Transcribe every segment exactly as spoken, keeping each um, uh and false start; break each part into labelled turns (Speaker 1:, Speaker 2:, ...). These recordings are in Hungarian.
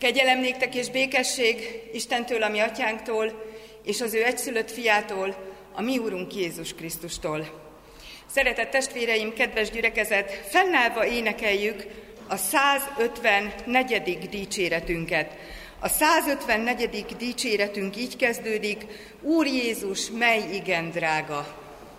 Speaker 1: Kegyelem néktek és békesség Istentől, a mi atyánktól, és az ő egyszülött fiától, a mi Úrunk Jézus Krisztustól. Szeretett testvéreim, kedves gyülekezet, fennállva énekeljük a százötvennegyedik dicséretünket. A százötvennegyedik dicséretünk így kezdődik: Úr Jézus, mely igen drága!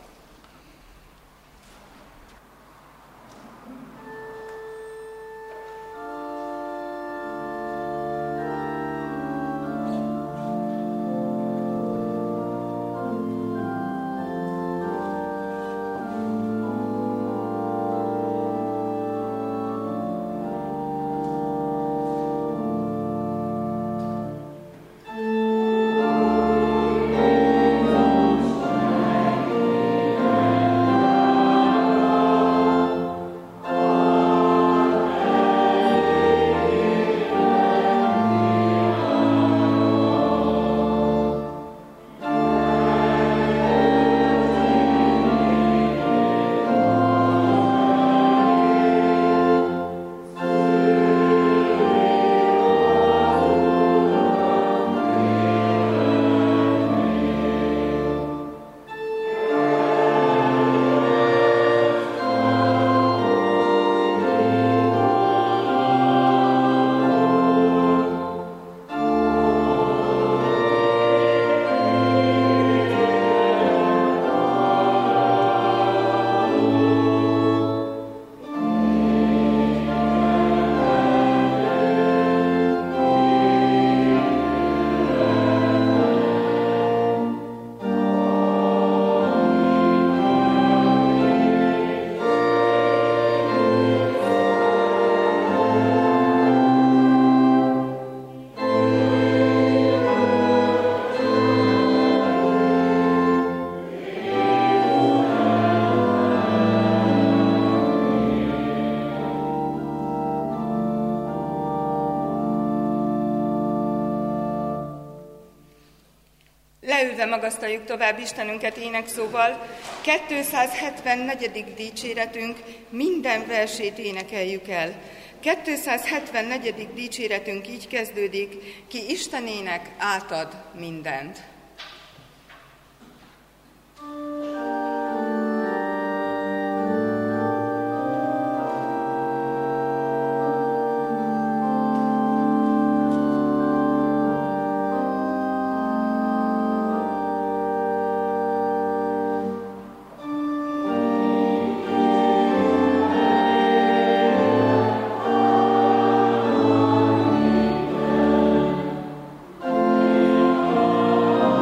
Speaker 1: Leülve magasztaljuk tovább Istenünket énekszóval. kétszázhetvennegyedik dicséretünk minden versét énekeljük el. kétszázhetvennegyedik dicséretünk így kezdődik: ki Istenének átad mindent.
Speaker 2: Oh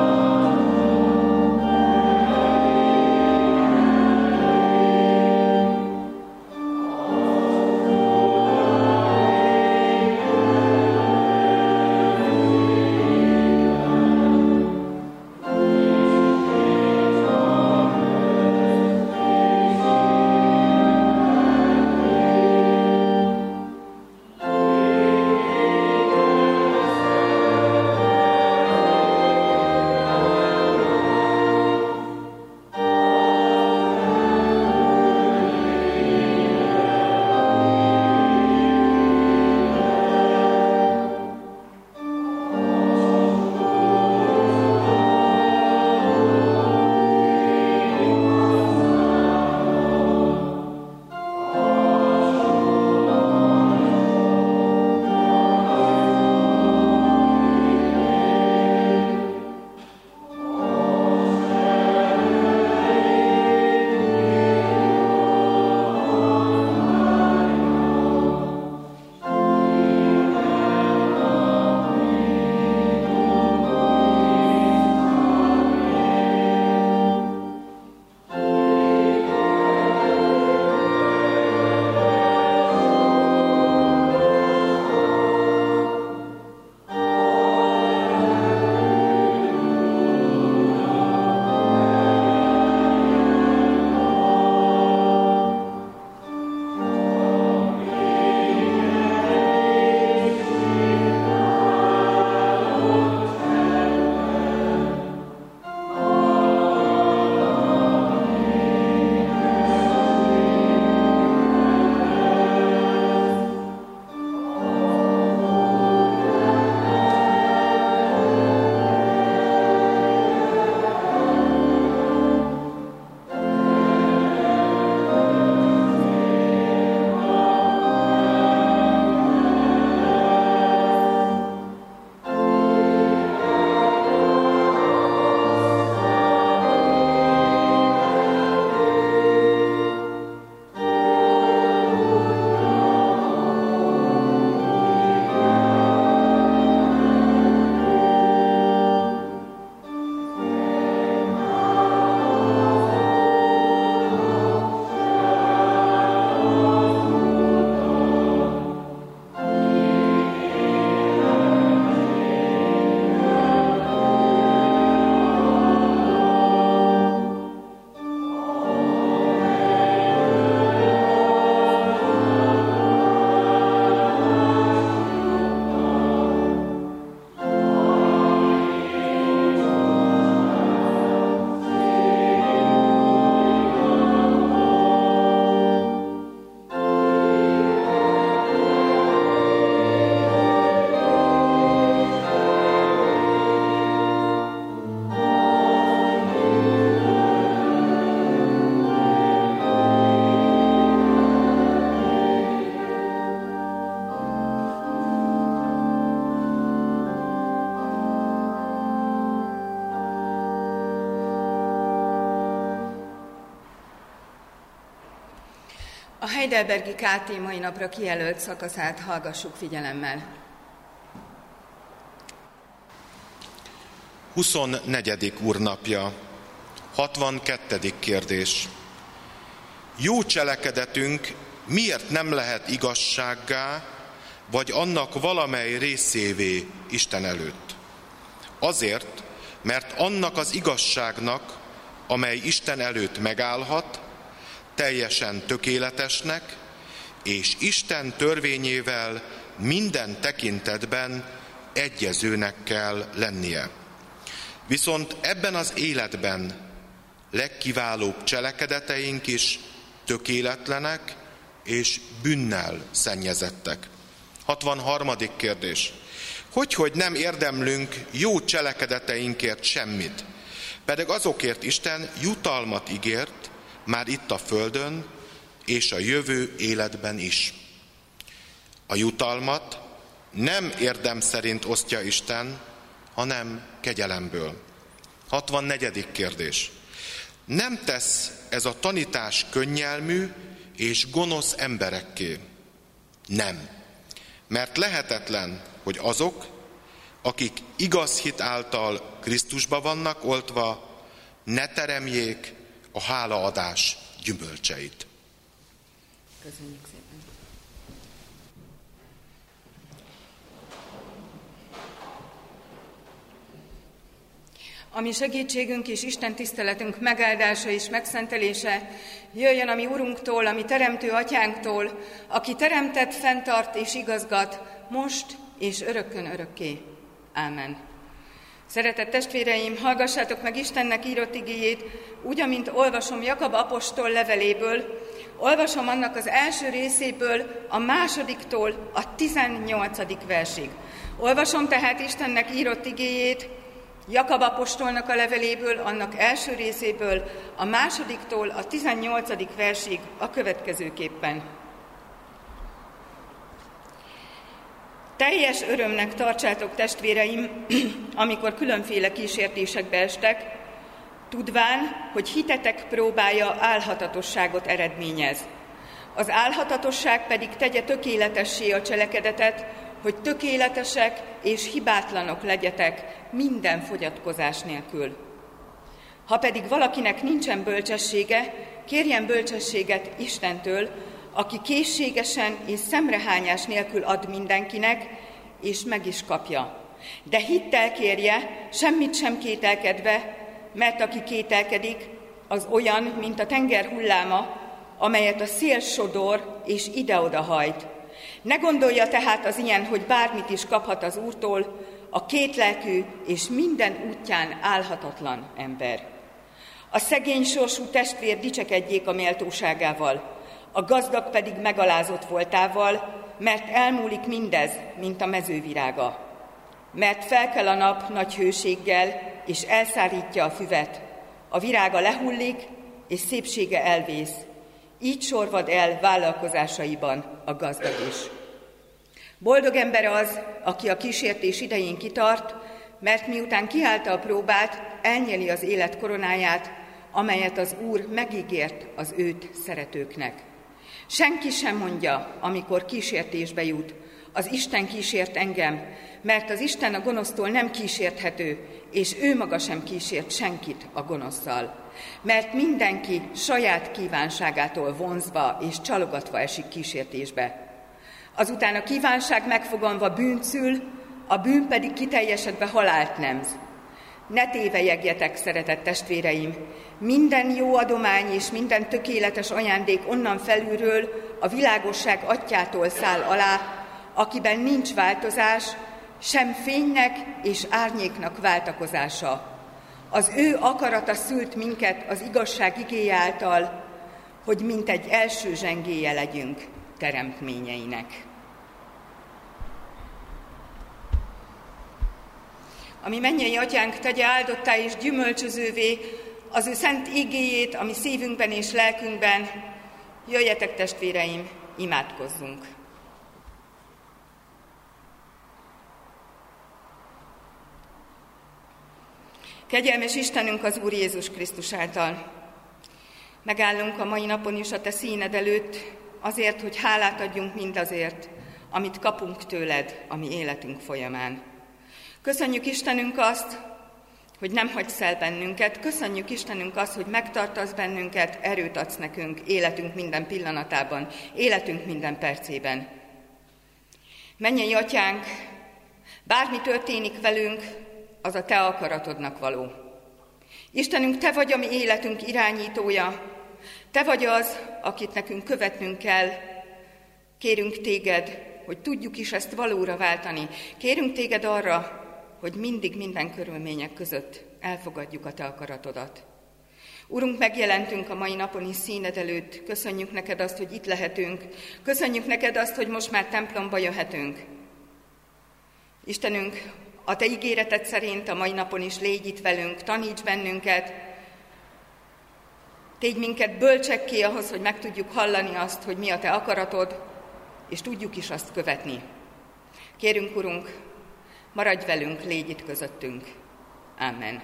Speaker 1: Heidelbergi ká té mai napra kijelölt szakaszát hallgassuk figyelemmel.
Speaker 2: huszonnegyedik úrnapja, hatvankettedik kérdés. Jó cselekedetünk miért nem lehet igazsággá, vagy annak valamely részévé Isten előtt? Azért, mert annak az igazságnak, amely Isten előtt megállhat, teljesen tökéletesnek, és Isten törvényével minden tekintetben egyezőnek kell lennie. Viszont ebben az életben legkiválóbb cselekedeteink is tökéletlenek és bűnnel szennyezettek. hatvanharmadik kérdés. Hogyhogy nem érdemlünk jó cselekedeteinkért semmit, pedig azokért Isten jutalmat ígért már itt a földön és a jövő életben is. A jutalmat nem érdem szerint osztja Isten, hanem kegyelemből. hatvannegyedik kérdés. Nem tesz ez a tanítás könnyelmű és gonosz emberekké? Nem. Mert lehetetlen, hogy azok, akik igaz hit által Krisztusba vannak oltva, ne teremjék a hálaadás gyümölcseit.
Speaker 1: Köszönjük szépen. A mi segítségünk és Isten tiszteletünk megáldása és megszentelése jöjjön a mi Urunktól, a mi teremtő atyánktól, aki teremtett, fenntart és igazgat, most és örökkön örökké. Ámen. Szeretett testvéreim, hallgassátok meg Istennek írott igéjét, úgy, amint olvasom Jakab apostol leveléből, olvasom annak az első részéből, a másodiktól a tizennyolcadik versig. Olvasom tehát Istennek írott igéjét, Jakab apostolnak a leveléből, annak első részéből, a másodiktól a tizennyolcadik versig a következőképpen. Teljes örömnek tartsátok, testvéreim, amikor különféle kísértésekbe estek, tudván, hogy hitetek próbája álhatatosságot eredményez. Az álhatatosság pedig tegye tökéletessé a cselekedetet, hogy tökéletesek és hibátlanok legyetek minden fogyatkozás nélkül. Ha pedig valakinek nincsen bölcsessége, kérjen bölcsességet Istentől, aki készségesen és szemrehányás nélkül ad mindenkinek, és meg is kapja. De hittel kérje, semmit sem kételkedve, mert aki kételkedik, az olyan, mint a tenger hulláma, amelyet a szél sodor és ide-oda hajt. Ne gondolja tehát az ilyen, hogy bármit is kaphat az Úrtól, a kétlelkű és minden útján álhatatlan ember. A szegény sorsú testvér dicsekedjék a méltóságával, a gazdag pedig megalázott voltával, mert elmúlik mindez, mint a mezővirága. Mert felkel a nap nagy hőséggel, és elszárítja a füvet, a virága lehullik, és szépsége elvész. Így sorvad el vállalkozásaiban a gazdag is. Boldog ember az, aki a kísértés idején kitart, mert miután kiállta a próbát, elnyeli az élet koronáját, amelyet az Úr megígért az őt szeretőknek. Senki sem mondja, amikor kísértésbe jut, az Isten kísért engem, mert az Isten a gonosztól nem kísérthető, és ő maga sem kísért senkit a gonoszszal. Mert mindenki saját kívánságától vonzva és csalogatva esik kísértésbe. Azután a kívánság megfoganva bűnt szül, a bűn pedig kiteljesedve halált nemz. Ne tévejegjetek, szeretett testvéreim! Minden jó adomány és minden tökéletes ajándék onnan felülről, a világosság atyától száll alá, akiben nincs változás, sem fénynek és árnyéknak váltakozása. Az ő akarata szült minket az igazság igéje által, hogy mint egy első zsengéje legyünk teremtményeinek. Ami mennyei atyánk, tegye áldottá és gyümölcsözővé az ő szent igéjét a mi szívünkben és lelkünkben. Jöjjetek, testvéreim, imádkozzunk! Kegyelmes Istenünk az Úr Jézus Krisztus által. Megállunk a mai napon is a Te színed előtt, azért, hogy hálát adjunk mindazért, amit kapunk tőled a mi életünk folyamán. Köszönjük Istenünk azt, hogy nem hagysz el bennünket. Köszönjük Istenünk azt, hogy megtartasz bennünket, erőt adsz nekünk életünk minden pillanatában, életünk minden percében. Mennyei Atyánk, bármi történik velünk, az a te akaratodnak való. Istenünk, te vagy a mi életünk irányítója, te vagy az, akit nekünk követnünk kell. Kérünk téged, hogy tudjuk is ezt valóra váltani. Kérünk téged arra, hogy mindig minden körülmények között elfogadjuk a te akaratodat. Urunk, megjelentünk a mai napon is színed előtt. Köszönjük neked azt, hogy itt lehetünk. Köszönjük neked azt, hogy most már templomba jöhetünk. Istenünk, a te ígéreted szerint a mai napon is légy itt velünk, taníts bennünket, tégy minket bölcsekké ahhoz, hogy meg tudjuk hallani azt, hogy mi a te akaratod, és tudjuk is azt követni. Kérünk, Urunk, maradj velünk, légy itt közöttünk. Amen.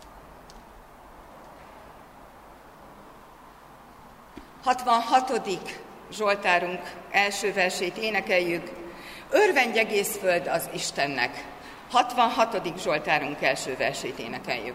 Speaker 1: hatvanhatodik Zsoltárunk első versét énekeljük. Örvendj egész föld az Istennek. hatvanhatodik Zsoltárunk első versét énekeljük.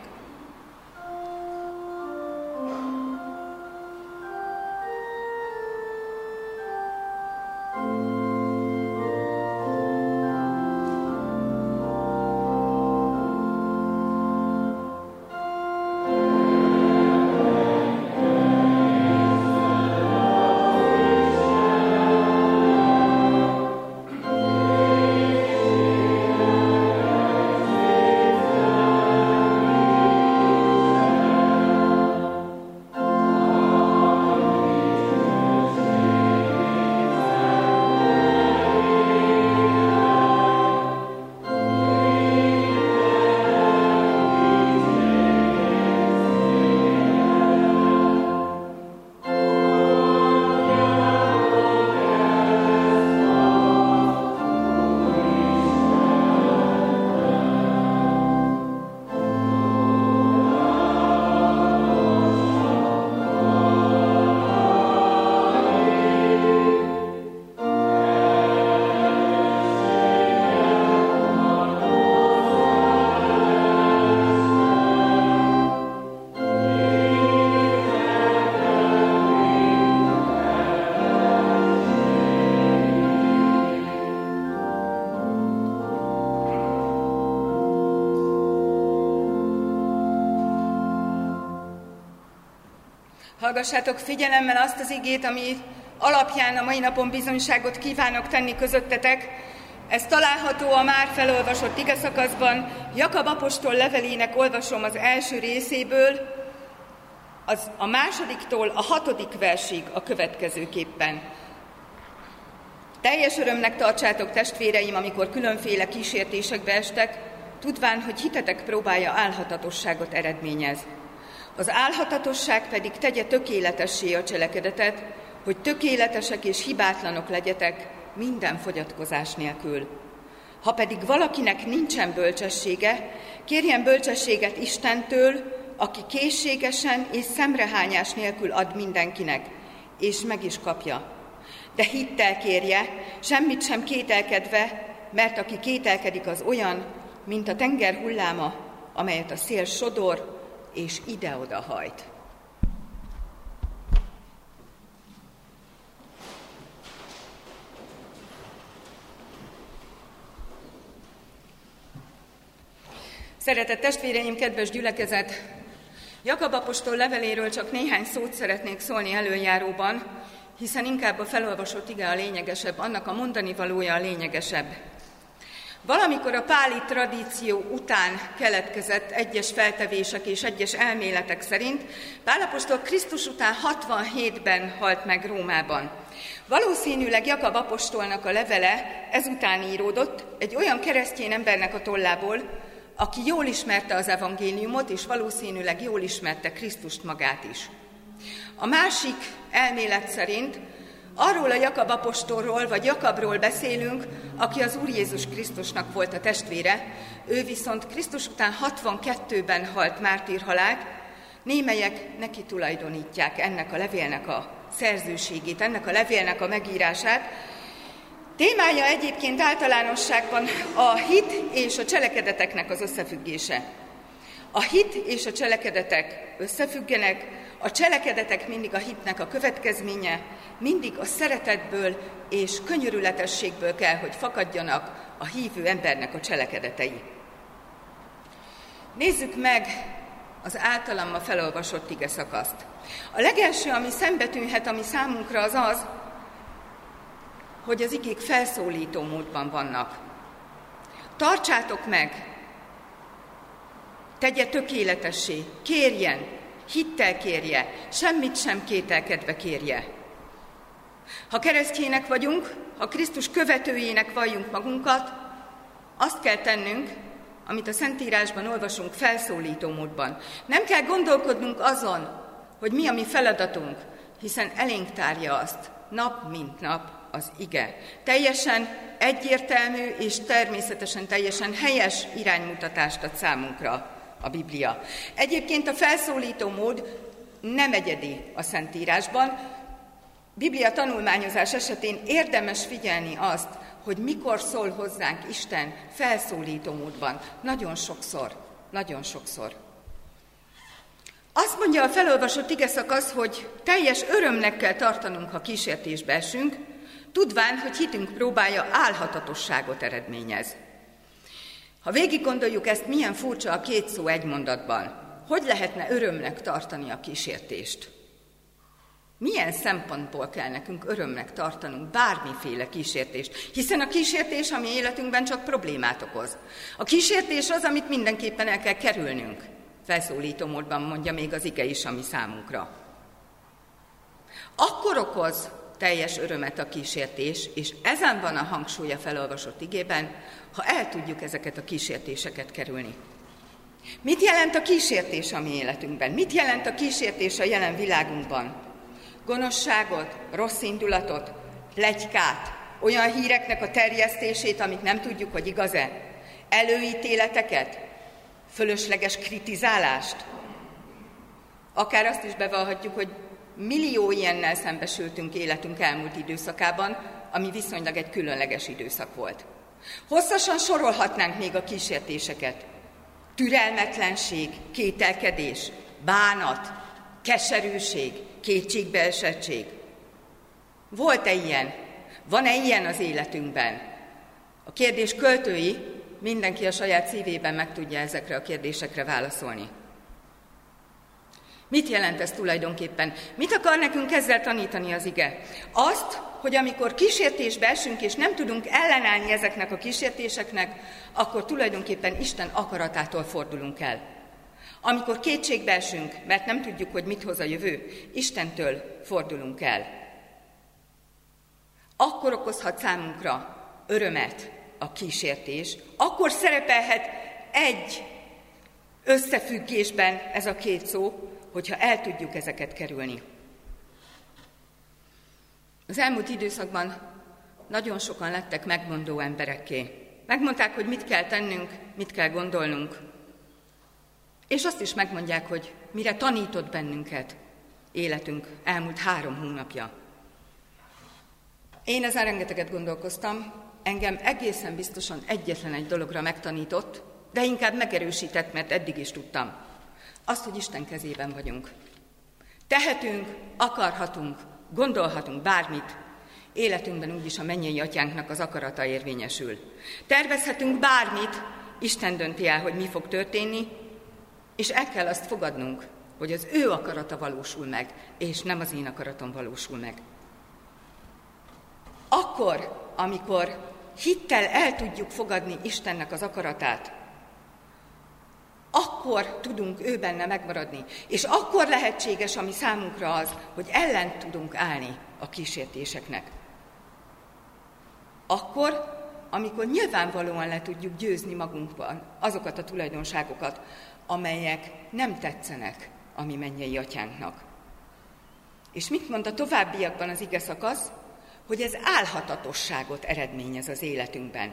Speaker 1: Hallgassátok figyelemmel azt az igét, ami alapján a mai napon bizonyságot kívánok tenni közöttetek. Ez található a már felolvasott igeszakaszban. Jakab apostol levelének olvasom az első részéből, az a másodiktól a hatodik versig a következőképpen. Teljes örömnek tartsátok, testvéreim, amikor különféle kísértésekbe estek, tudván, hogy hitetek próbálja álhatatosságot eredményez. Az álhatatosság pedig tegye tökéletessé a cselekedetet, hogy tökéletesek és hibátlanok legyetek minden fogyatkozás nélkül. Ha pedig valakinek nincsen bölcsessége, kérjen bölcsességet Istentől, aki készségesen és szemrehányás nélkül ad mindenkinek, és meg is kapja. De hittel kérje, semmit sem kételkedve, mert aki kételkedik, az olyan, mint a tenger hulláma, amelyet a szél sodor, és ide-oda hajt. Szeretett testvéreim, kedves gyülekezet! Jakab apostol leveléről csak néhány szót szeretnék szólni előjáróban, hiszen inkább a felolvasott ige a lényegesebb, annak a mondani valója a lényegesebb. Valamikor a páli tradíció után keletkezett egyes feltevések és egyes elméletek szerint Pál apostol Krisztus után hatvanhétben halt meg Rómában. Valószínűleg Jakab apostolnak a levele ezután íródott egy olyan keresztény embernek a tollából, aki jól ismerte az evangéliumot, és valószínűleg jól ismerte Krisztust magát is. A másik elmélet szerint arról a Jakab apostolról, vagy Jakabról beszélünk, aki az Úr Jézus Krisztusnak volt a testvére, ő viszont Krisztus után hatvankettőben halt mártírhalált, némelyek neki tulajdonítják ennek a levélnek a szerzőségét, ennek a levélnek a megírását. Témája egyébként általánosságban a hit és a cselekedeteknek az összefüggése. A hit és a cselekedetek összefüggenek, a cselekedetek mindig a hitnek a következménye, mindig a szeretetből és könyörületességből kell, hogy fakadjanak a hívő embernek a cselekedetei. Nézzük meg az általam ma felolvasott ige szakaszt. A legelső, ami szembetűnhet, ami számunkra az az, hogy az igék felszólító módban vannak. Tartsátok meg, tegye tökéletessé, kérjen, hittel kérje, semmit sem kételkedve kérje. Ha keresztjének vagyunk, ha Krisztus követőjének valljunk magunkat, azt kell tennünk, amit a Szentírásban olvasunk felszólító módban. Nem kell gondolkodnunk azon, hogy mi a mi feladatunk, hiszen elénk tárja azt nap mint nap az ige. Teljesen egyértelmű és természetesen teljesen helyes iránymutatást ad számunkra a Biblia. Egyébként a felszólító mód nem egyedi a Szentírásban. Biblia tanulmányozás esetén érdemes figyelni azt, hogy mikor szól hozzánk Isten felszólító módban. Nagyon sokszor, nagyon sokszor. Azt mondja a felolvasott igeszakasz, hogy teljes örömnek kell tartanunk, ha kísértésbe esünk, tudván, hogy hitünk próbája álhatatosságot eredményez. Ha végig gondoljuk ezt, milyen furcsa a két szó egy mondatban. Hogy lehetne örömnek tartani a kísértést? Milyen szempontból kell nekünk örömnek tartanunk bármiféle kísértést? Hiszen a kísértés a mi életünkben csak problémát okoz. A kísértés az, amit mindenképpen el kell kerülnünk. Felszólító módban mondja még az ige is, ami számunkra. Akkor okoz teljes örömet a kísértés, és ezen van a hangsúlya felolvasott igében, ha el tudjuk ezeket a kísértéseket kerülni. Mit jelent a kísértés a mi életünkben? Mit jelent a kísértés a jelen világunkban? Gonoszságot, rossz indulatot, pletykát, olyan híreknek a terjesztését, amit nem tudjuk, hogy igaz-e, előítéleteket, fölösleges kritizálást. Akár azt is bevallhatjuk, hogy millió ilyennel szembesültünk életünk elmúlt időszakában, ami viszonylag egy különleges időszak volt. Hosszasan sorolhatnánk még a kísértéseket. Türelmetlenség, kételkedés, bánat, keserűség, kétségbeesettség. Volt-e ilyen? Van-e ilyen az életünkben? A kérdés költői, mindenki a saját szívében meg tudja ezekre a kérdésekre válaszolni. Mit jelent ez tulajdonképpen? Mit akar nekünk ezzel tanítani az ige? Azt, hogy amikor kísértésbe esünk, és nem tudunk ellenállni ezeknek a kísértéseknek, akkor tulajdonképpen Isten akaratától fordulunk el. Amikor kétségbe esünk, mert nem tudjuk, hogy mit hoz a jövő, Istentől fordulunk el. Akkor okozhat számunkra örömet a kísértés, akkor szerepelhet egy összefüggésben ez a két szó, hogyha el tudjuk ezeket kerülni. Az elmúlt időszakban nagyon sokan lettek megmondó emberekké. Megmondták, hogy mit kell tennünk, mit kell gondolnunk. És azt is megmondják, hogy mire tanított bennünket életünk elmúlt három hónapja. Én ezen rengeteget gondolkoztam, engem egészen biztosan egyetlen egy dologra megtanított, de inkább megerősített, mert eddig is tudtam. Azt, hogy Isten kezében vagyunk. Tehetünk, akarhatunk, gondolhatunk bármit, életünkben úgyis a mennyei atyánknak az akarata érvényesül. Tervezhetünk bármit, Isten dönti el, hogy mi fog történni, és el kell azt fogadnunk, hogy az ő akarata valósul meg, és nem az én akaratom valósul meg. Akkor, amikor hittel el tudjuk fogadni Istennek az akaratát, akkor tudunk ő benne megmaradni, és akkor lehetséges, ami számunkra az, hogy ellen tudunk állni a kísértéseknek. Akkor, amikor nyilvánvalóan le tudjuk győzni magunkban azokat a tulajdonságokat, amelyek nem tetszenek a mi mennyei atyánknak. És mit mond a továbbiakban az ige szakasz? Hogy ez álhatatosságot eredményez az életünkben.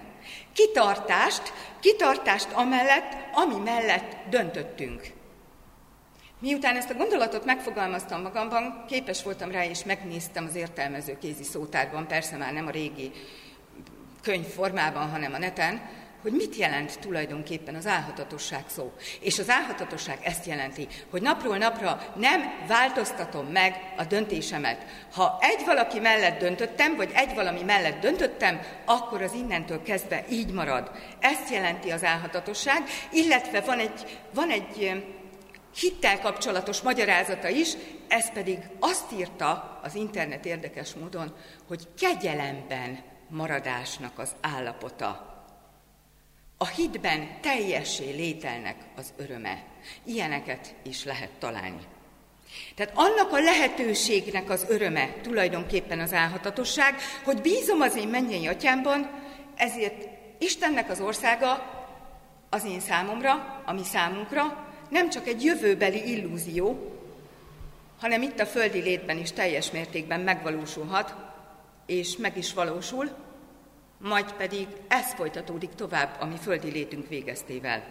Speaker 1: Kitartást, kitartást amellett, ami mellett döntöttünk. Miután ezt a gondolatot megfogalmaztam magamban, képes voltam rá, és megnéztem az értelmező kézi szótárban, persze már nem a régi könyv formában, hanem a neten, hogy mit jelent tulajdonképpen az álhatatosság szó. És az álhatatosság ezt jelenti, hogy napról napra nem változtatom meg a döntésemet. Ha egy valaki mellett döntöttem, vagy egy valami mellett döntöttem, akkor az innentől kezdve így marad. Ezt jelenti az álhatatosság, illetve van egy, van egy hittel kapcsolatos magyarázata is, ez pedig azt írta az internet érdekes módon, hogy kegyelemben maradásnak az állapota. A hitben teljessé lételnek az öröme. Ilyeneket is lehet találni. Tehát annak a lehetőségnek az öröme tulajdonképpen az álhatatosság, hogy bízom az én mennyei atyámban, ezért Istennek az országa az én számomra, a mi számunkra nem csak egy jövőbeli illúzió, hanem itt a földi létben is teljes mértékben megvalósulhat, és meg is valósul, majd pedig ez folytatódik tovább a mi földi létünk végeztével.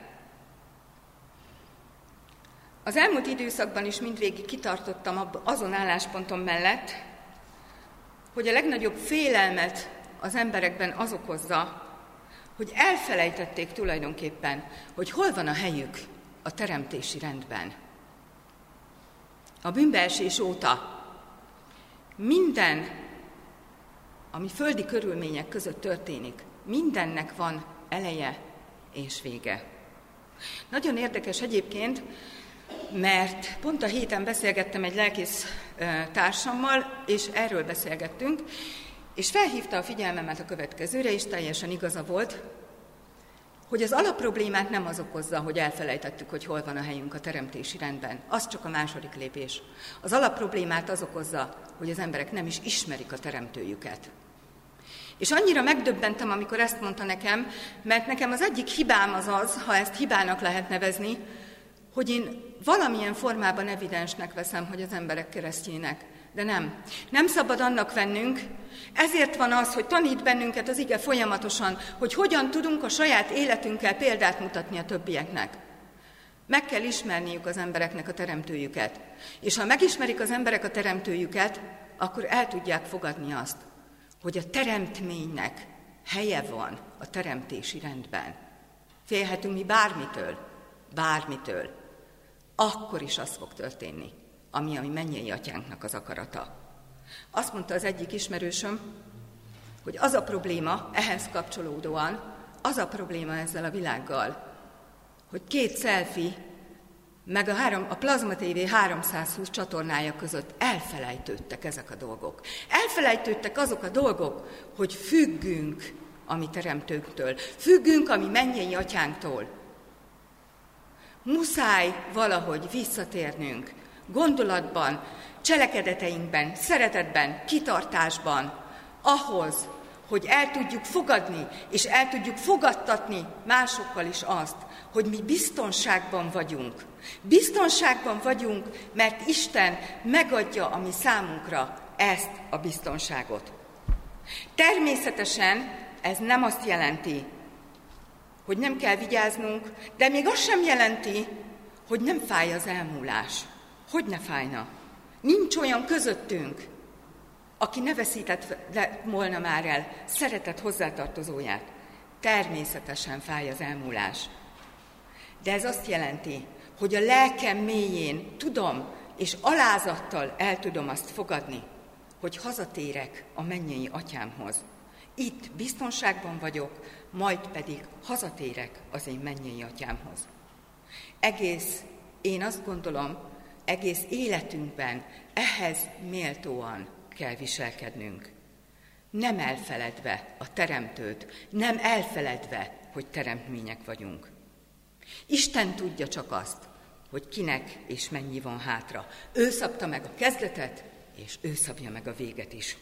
Speaker 1: Az elmúlt időszakban is mindvégig kitartottam azon álláspontom mellett, hogy a legnagyobb félelmet az emberekben az okozza, hogy elfelejtették tulajdonképpen, hogy hol van a helyük a teremtési rendben. A bűnbeesés óta minden, ami földi körülmények között történik, mindennek van eleje és vége. Nagyon érdekes egyébként, mert pont a héten beszélgettem egy lelkész társammal, és erről beszélgettünk, és felhívta a figyelmemet a következőre, és teljesen igaza volt, hogy az alapproblémát nem az okozza, hogy elfelejtettük, hogy hol van a helyünk a teremtési rendben. Az csak a második lépés. Az alapproblémát az okozza, hogy az emberek nem is ismerik a teremtőjüket. És annyira megdöbbentem, amikor ezt mondta nekem, mert nekem az egyik hibám az az, ha ezt hibának lehet nevezni, hogy én valamilyen formában evidensnek veszem, hogy az emberek keresztjének. De nem. Nem szabad annak vennünk. Ezért van az, hogy tanít bennünket az ige folyamatosan, hogy hogyan tudunk a saját életünkkel példát mutatni a többieknek. Meg kell ismerniük az embereknek a teremtőjüket. És ha megismerik az emberek a teremtőjüket, akkor el tudják fogadni azt, hogy a teremtménynek helye van a teremtési rendben. Félhetünk mi bármitől, bármitől. Akkor is az fog történni, ami a mi mennyei atyánknak az akarata. Azt mondta az egyik ismerősöm, hogy az a probléma, ehhez kapcsolódóan, az a probléma ezzel a világgal, hogy két selfie, meg a, három, a Plazma té vé háromszázhúsz csatornája között elfelejtődtek ezek a dolgok. Elfelejtődtek azok a dolgok, hogy függünk a mi teremtőnktől, függünk a mi mennyei atyánktól. Muszáj valahogy visszatérnünk gondolatban, cselekedeteinkben, szeretetben, kitartásban, ahhoz, hogy el tudjuk fogadni, és el tudjuk fogadtatni másokkal is azt, hogy mi biztonságban vagyunk. Biztonságban vagyunk, mert Isten megadja a mi számunkra ezt a biztonságot. Természetesen ez nem azt jelenti, hogy nem kell vigyáznunk, de még azt sem jelenti, hogy nem fáj az elmúlás. Hogy ne fájna? Nincs olyan közöttünk, aki ne veszített volna már el szeretett hozzátartozóját. Természetesen fáj az elmúlás. De ez azt jelenti, hogy a lelkem mélyén tudom, és alázattal el tudom azt fogadni, hogy hazatérek a mennyei atyámhoz. Itt biztonságban vagyok, majd pedig hazatérek az én mennyei atyámhoz. Egész, én azt gondolom, egész életünkben ehhez méltóan kell viselkednünk. Nem elfeledve a teremtőt, nem elfeledve, hogy teremtmények vagyunk. Isten tudja csak azt, hogy kinek és mennyi van hátra. Ő szabta meg a kezdetet, és ő szabja meg a véget is.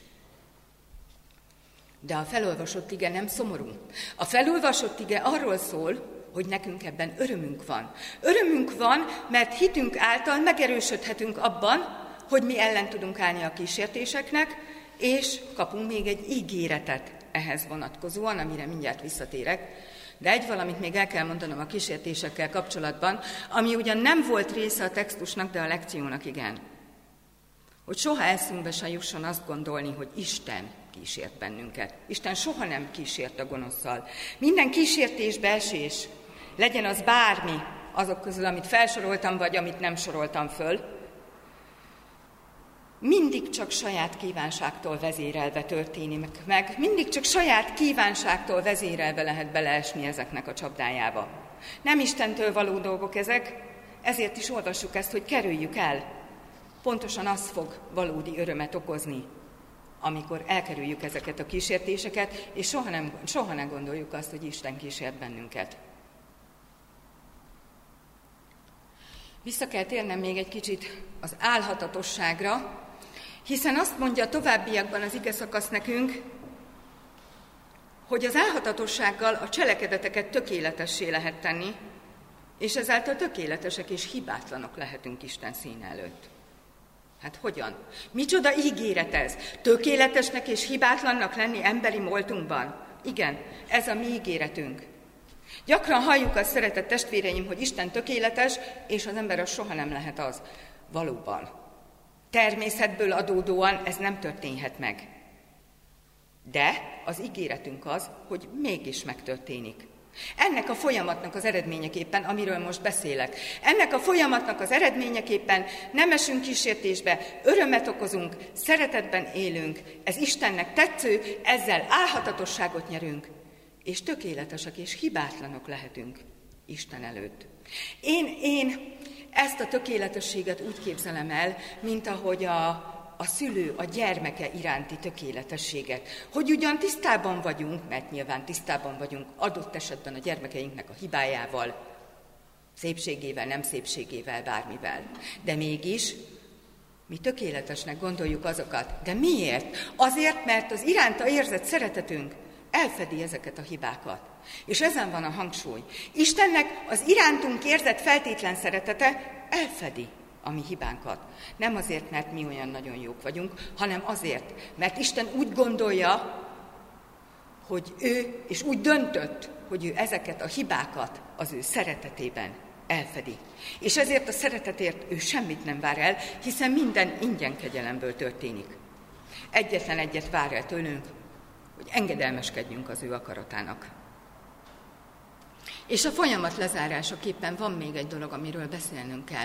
Speaker 1: De a felolvasott ige nem szomorú. A felolvasott ige arról szól, hogy nekünk ebben örömünk van. Örömünk van, mert hitünk által megerősödhetünk abban, hogy mi ellen tudunk állni a kísértéseknek, és kapunk még egy ígéretet ehhez vonatkozóan, amire mindjárt visszatérek. De egy valamit még el kell mondanom a kísértésekkel kapcsolatban, ami ugyan nem volt része a textusnak, de a lekciónak igen. Hogy soha eszünkbe se jusson azt gondolni, hogy Isten kísért bennünket. Isten soha nem kísért a gonoszszal. Minden kísértésbe esés, legyen az bármi azok közül, amit felsoroltam, vagy amit nem soroltam föl, mindig csak saját kívánságtól vezérelve történik meg, mindig csak saját kívánságtól vezérelve lehet beleesni ezeknek a csapdájába. Nem Istentől való dolgok ezek, ezért is olvassuk ezt, hogy kerüljük el. Pontosan az fog valódi örömet okozni, amikor elkerüljük ezeket a kísértéseket, és soha nem, soha nem gondoljuk azt, hogy Isten kísért bennünket. Vissza kell térnem még egy kicsit az álhatatosságra, hiszen azt mondja a továbbiakban az ige szakasz nekünk, hogy az álhatatossággal a cselekedeteket tökéletessé lehet tenni, és ezáltal tökéletesek és hibátlanok lehetünk Isten színe előtt. Hát hogyan? Micsoda ígéret ez? Tökéletesnek és hibátlannak lenni emberi moltunkban? Igen, ez a mi ígéretünk. Gyakran halljuk azt, szeretett testvéreim, hogy Isten tökéletes, és az ember az soha nem lehet az. Valóban. Természetből adódóan ez nem történhet meg. De az ígéretünk az, hogy mégis megtörténik. Ennek a folyamatnak az eredményeképpen, amiről most beszélek, ennek a folyamatnak az eredményeképpen nem esünk kísértésbe, örömet okozunk, szeretetben élünk, ez Istennek tetsző, ezzel álhatatosságot nyerünk, és tökéletesek és hibátlanok lehetünk Isten előtt. Én, én ezt a tökéletességet úgy képzelem el, mint ahogy a, a szülő a gyermeke iránti tökéletességet. Hogy ugyan tisztában vagyunk, mert nyilván tisztában vagyunk adott esetben a gyermekeinknek a hibájával, szépségével, nem szépségével, bármivel. De mégis mi tökéletesnek gondoljuk azokat. De miért? Azért, mert az iránta érzett szeretetünk elfedi ezeket a hibákat. És ezen van a hangsúly. Istennek az irántunk érzett feltétlen szeretete elfedi a mi hibánkat. Nem azért, mert mi olyan nagyon jók vagyunk, hanem azért, mert Isten úgy gondolja, hogy ő, és úgy döntött, hogy ő ezeket a hibákat az ő szeretetében elfedi. És ezért a szeretetért ő semmit nem vár el, hiszen minden ingyen kegyelemből történik. Egyetlen egyet vár el tőlünk, hogy engedelmeskedjünk az ő akaratának. És a folyamat lezárásaképpen van még egy dolog, amiről beszélnünk kell.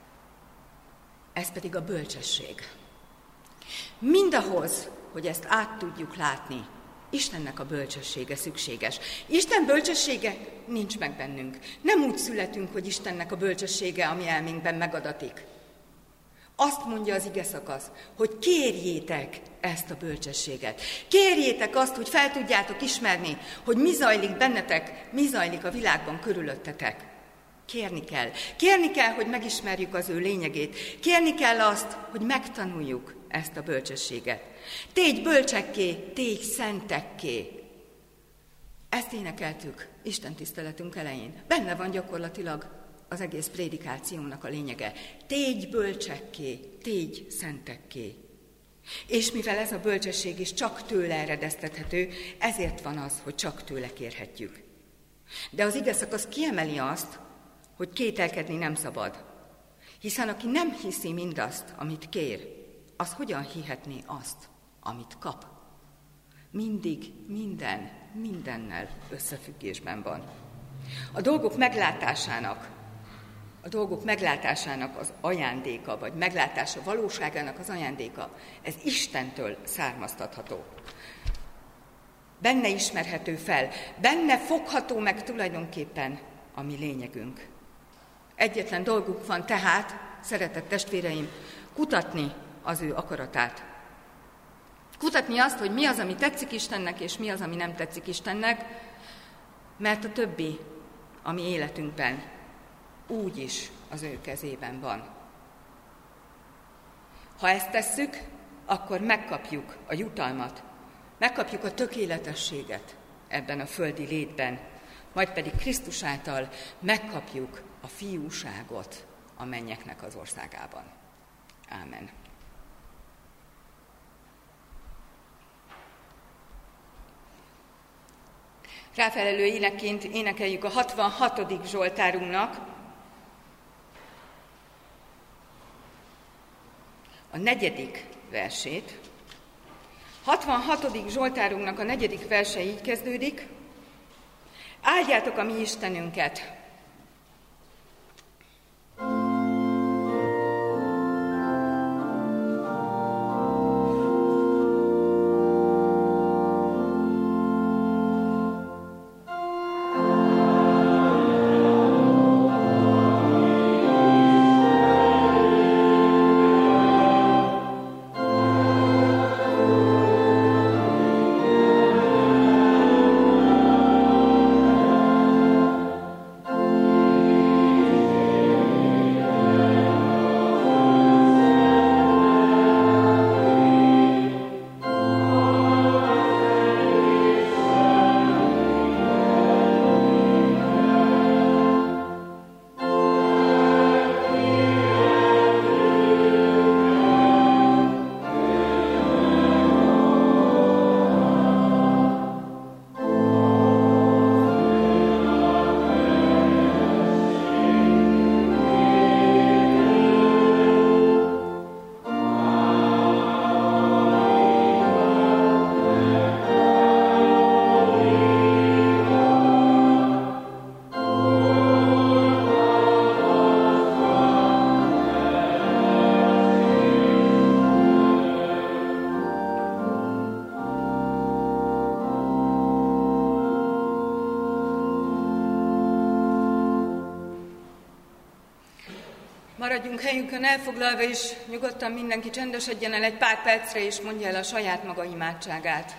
Speaker 1: Ez pedig a bölcsesség. Mindahhoz, hogy ezt át tudjuk látni, Istennek a bölcsessége szükséges. Isten bölcsessége nincs meg bennünk. Nem úgy születünk, hogy Istennek a bölcsessége, ami elménkben megadatik. Azt mondja az ige szakasz, hogy kérjétek ezt a bölcsességet. Kérjétek azt, hogy fel tudjátok ismerni, hogy mi zajlik bennetek, mi zajlik a világban körülöttetek. Kérni kell. Kérni kell, hogy megismerjük az ő lényegét. Kérni kell azt, hogy megtanuljuk ezt a bölcsességet. Tégy bölcsekké, tégy szentekké. Ezt énekeltük Isten tiszteletünk elején. Benne van gyakorlatilag az egész prédikációnak a lényege. Tégy bölcsekké, tégy szentekké. És mivel ez a bölcsesség is csak tőle eredeztethető, ezért van az, hogy csak tőle kérhetjük. De az ige szakasz kiemeli azt, hogy kételkedni nem szabad. Hiszen aki nem hiszi mindazt, amit kér, az hogyan hihetné azt, amit kap? Mindig, minden, mindennel összefüggésben van. A dolgok meglátásának, a dolgok meglátásának az ajándéka, vagy meglátása valóságának az ajándéka, ez Istentől származtatható. Benne ismerhető fel, benne fogható meg tulajdonképpen a mi lényegünk. Egyetlen dolguk van tehát, szeretett testvéreim, kutatni az ő akaratát. Kutatni azt, hogy mi az, ami tetszik Istennek, és mi az, ami nem tetszik Istennek, mert a többi a mi életünkben úgyis az ő kezében van. Ha ezt tesszük, akkor megkapjuk a jutalmat, megkapjuk a tökéletességet ebben a földi létben, majd pedig Krisztus által megkapjuk a fiúságot a mennyeknek az országában. Ámen. Ráfelelő énekként énekeljük a hatvanhatodik zsoltárunknak a negyedik versét. hatvanhatodik zsoltárunknak a negyedik verse így kezdődik: áldjátok a mi Istenünket! Maradjunk helyünkön elfoglalva, és nyugodtan mindenki csendesedjen el egy pár percre, és mondja el a saját maga imádságát.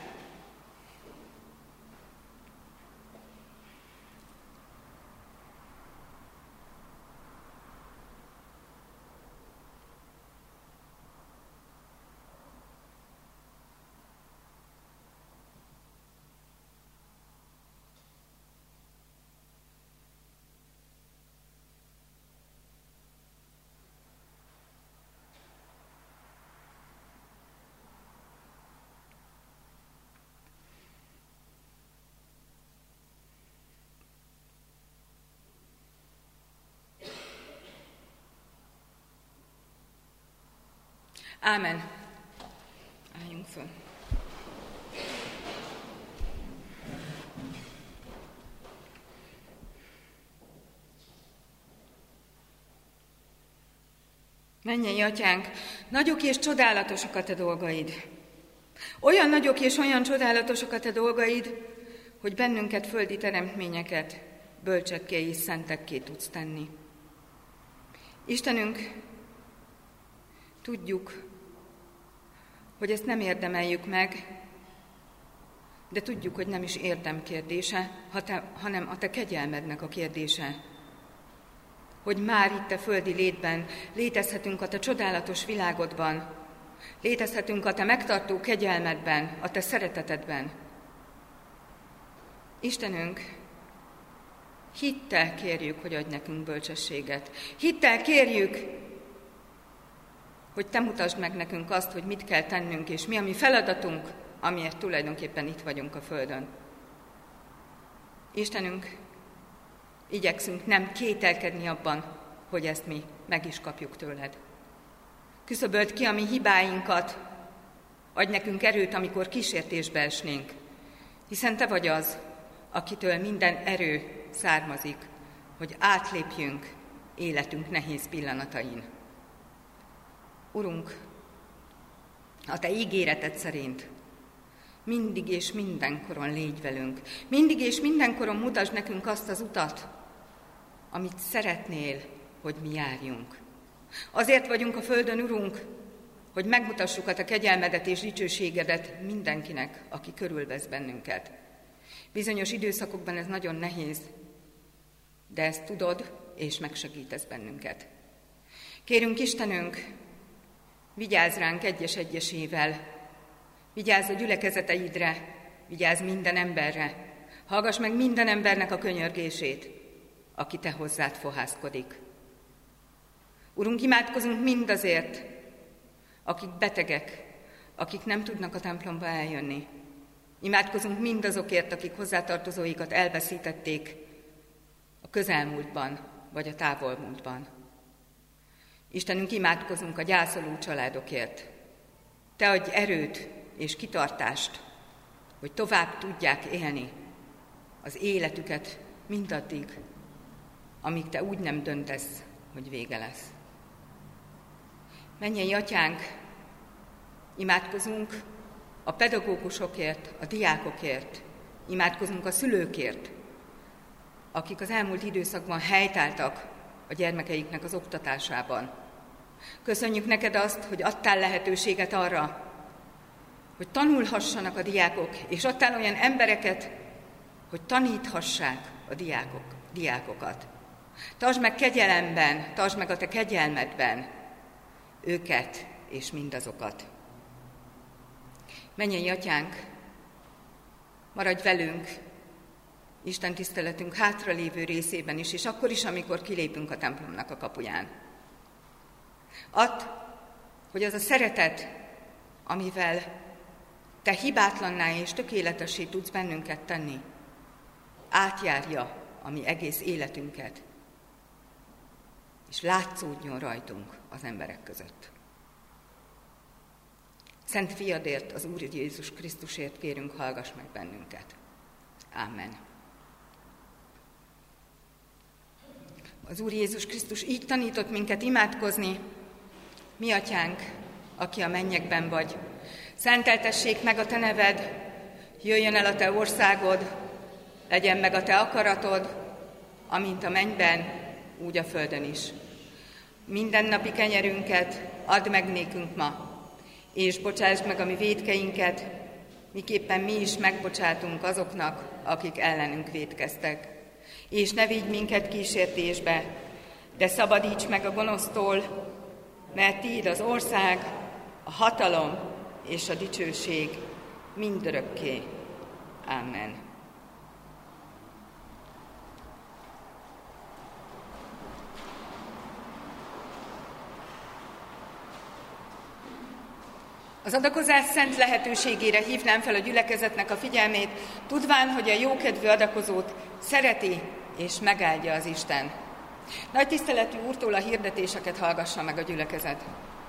Speaker 1: Ámen. Álljunk föl. Mennyei Atyánk, nagyok és csodálatosak a Te dolgaid. Olyan nagyok és olyan csodálatosak a Te dolgaid, hogy bennünket, földi teremtményeket bölcsekké és szentekké tudsz tenni. Istenünk, tudjuk, hogy ezt nem érdemeljük meg, de tudjuk, hogy nem is érdem kérdése, hanem a Te kegyelmednek a kérdése. Hogy már itt a földi létben létezhetünk a Te csodálatos világodban, létezhetünk a Te megtartó kegyelmedben, a Te szeretetedben. Istenünk, hittel kérjük, hogy adj nekünk bölcsességet. Hittel kérjük, hogy Te mutasd meg nekünk azt, hogy mit kell tennünk, és mi a mi feladatunk, amiért tulajdonképpen itt vagyunk a Földön. Istenünk, igyekszünk nem kételkedni abban, hogy ezt mi meg is kapjuk tőled. Küszöböld ki a mi hibáinkat, adj nekünk erőt, amikor kísértésbe esnénk, hiszen Te vagy az, akitől minden erő származik, hogy átlépjünk életünk nehéz pillanatain. Urunk, a Te ígéreted szerint mindig és mindenkoron légy velünk. Mindig és mindenkoron mutasd nekünk azt az utat, amit szeretnél, hogy mi járjunk. Azért vagyunk a földön, Urunk, hogy megmutassuk a Te kegyelmedet és dicsőségedet mindenkinek, aki körülvesz bennünket. Bizonyos időszakokban ez nagyon nehéz, de ezt tudod, és megsegítesz bennünket. Kérünk, Istenünk, vigyázz ránk egyes-egyesével, vigyázz a gyülekezeteidre, vigyázz minden emberre, hallgass meg minden embernek a könyörgését, aki Te hozzád fohászkodik. Urunk, imádkozunk mindazért, akik betegek, akik nem tudnak a templomba eljönni. Imádkozunk mindazokért, akik hozzátartozóikat elveszítették a közelmúltban vagy a távolmúltban. Istenünk, imádkozunk a gyászoló családokért. Te adj erőt és kitartást, hogy tovább tudják élni az életüket mindaddig, amíg Te úgy nem döntesz, hogy vége lesz. Mennyei Atyánk, imádkozunk a pedagógusokért, a diákokért, imádkozunk a szülőkért, akik az elmúlt időszakban helytáltak a gyermekeiknek az oktatásában. Köszönjük neked azt, hogy adtál lehetőséget arra, hogy tanulhassanak a diákok, és adtál olyan embereket, hogy taníthassák a diákok, diákokat. Tartsd meg kegyelemben, tartsd meg a te kegyelmedben őket és mindazokat. Mennyei Atyánk, maradj velünk Isten tiszteletünk hátralévő részében is, és akkor is, amikor kilépünk a templomnak a kapuján. Add, hogy az a szeretet, amivel Te hibátlanná és tökéletessé tudsz bennünket tenni, átjárja a mi egész életünket, és látszódjon rajtunk az emberek között. Szent Fiadért, az Úr Jézus Krisztusért kérünk, hallgass meg bennünket. Ámen. Az Úr Jézus Krisztus így tanított minket imádkozni: Mi Atyánk, aki a mennyekben vagy, szenteltessék meg a Te neved, jöjjön el a Te országod, legyen meg a Te akaratod, amint a mennyben, úgy a földön is. Mindennapi kenyerünket add meg nékünk ma, és bocsásd meg a mi vétkeinket, miképpen mi is megbocsátunk azoknak, akik ellenünk vétkeztek. És ne vigy minket kísértésbe, de szabadíts meg a gonosztól, mert Tiéd az ország, a hatalom és a dicsőség mindörökké. Amen. Az adakozás szent lehetőségére hívnám fel a gyülekezetnek a figyelmét, tudván, hogy a jókedvű adakozót szereti és megáldja az Isten. Nagy tiszteletű Úrtól a hirdetéseket hallgassa meg a gyülekezet.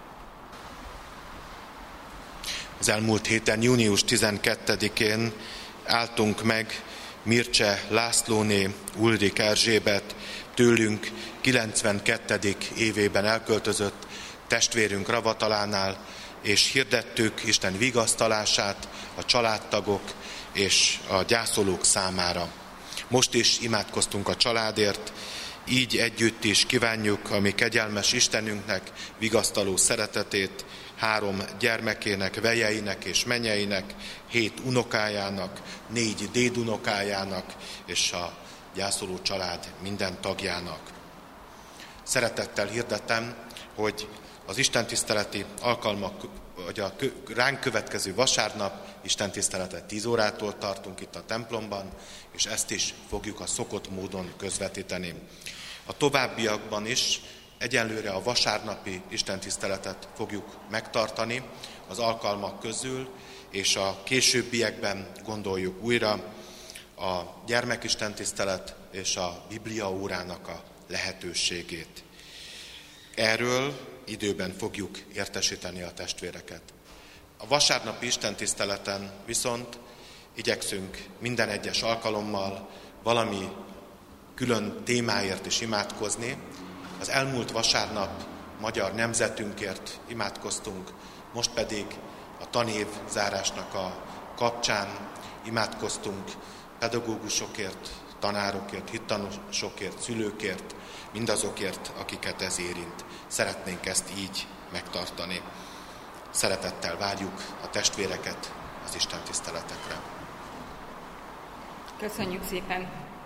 Speaker 2: Az elmúlt héten, június tizenkettedikén álltunk meg Mircse Lászlóné, Ulrik Erzsébet, tőlünk kilencvenkettedik évében elköltözött testvérünk Ravatalánál, és hirdettük Isten vigasztalását a családtagok és a gyászolók számára. Most is imádkoztunk a családért, így együtt is kívánjuk a mi kegyelmes Istenünknek vigasztaló szeretetét három gyermekének, vejeinek és menyeinek, hét unokájának, négy dédunokájának és a gyászoló család minden tagjának. Szeretettel hirdetem, hogy az istentiszteleti alkalmak, vagy a ránk következő vasárnap istentiszteletet tíz órától tartunk itt a templomban, és ezt is fogjuk a szokott módon közvetíteni. A továbbiakban is egyenlőre a vasárnapi istentiszteletet fogjuk megtartani az alkalmak közül, és a későbbiekben gondoljuk újra a gyermekistentisztelet és a Biblia órának a lehetőségét. Erről időben fogjuk értesíteni a testvéreket. A vasárnapi istentiszteleten viszont igyekszünk minden egyes alkalommal valami külön témáért is imádkozni. Az elmúlt vasárnap magyar nemzetünkért imádkoztunk, most pedig a tanév zárásnak a kapcsán imádkoztunk pedagógusokért, tanárokért, hittanosokért, szülőkért, mindazokért, akiket ez érint. Szeretnénk ezt így megtartani. Szeretettel várjuk a testvéreket az istentiszteletekre.
Speaker 1: Köszönjük szépen!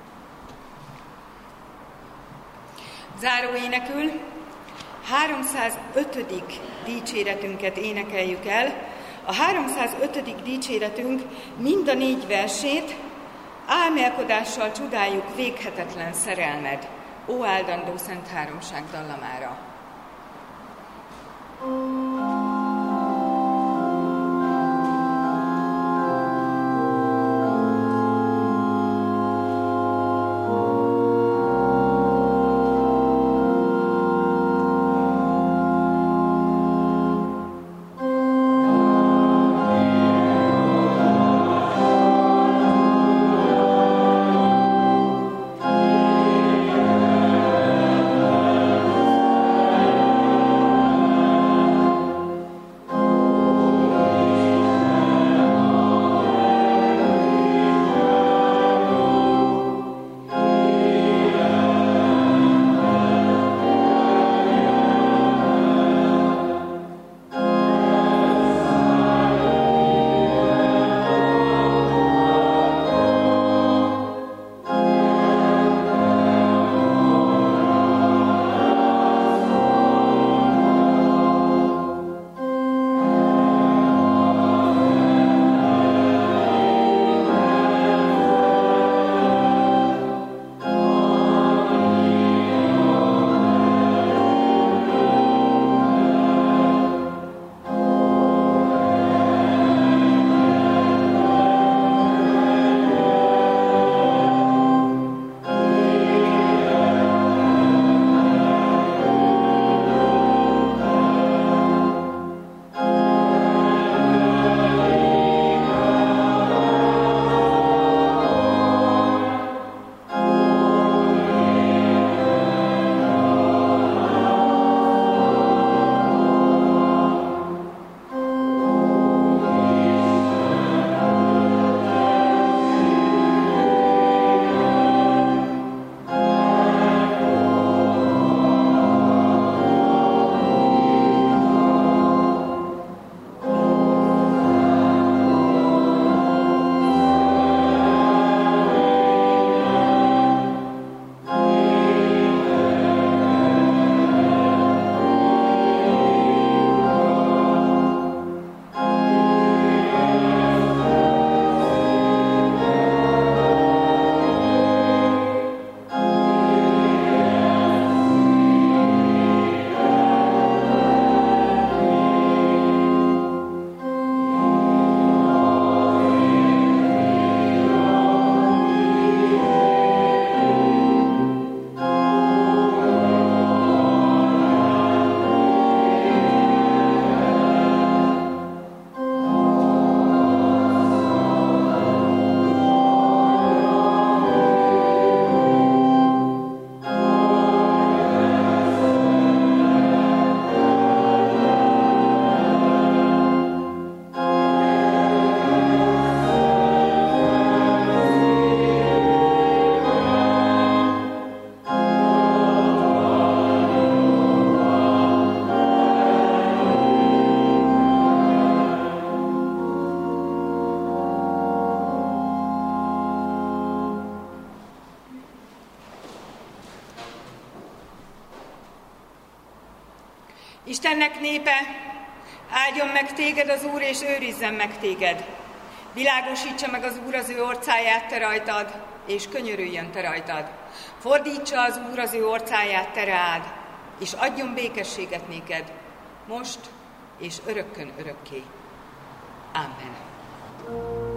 Speaker 1: Záró énekül háromszázötödik dicséretünket énekeljük el. A háromszázötödik dicséretünk mind a négy versét: álmélkodással csodáljuk véghetetlen szerelmed, ó áldandó Szent Háromság dallamára.
Speaker 3: Thank you.
Speaker 1: Istennek népe, áldjon meg téged az Úr, és őrizzen meg téged. Világosítsa meg az Úr az ő orcáját te rajtad, és könyörüljön te rajtad. Fordítsa az Úr az ő orcáját te rád, és adjon békességet néked, most és örökkön örökké. Amen.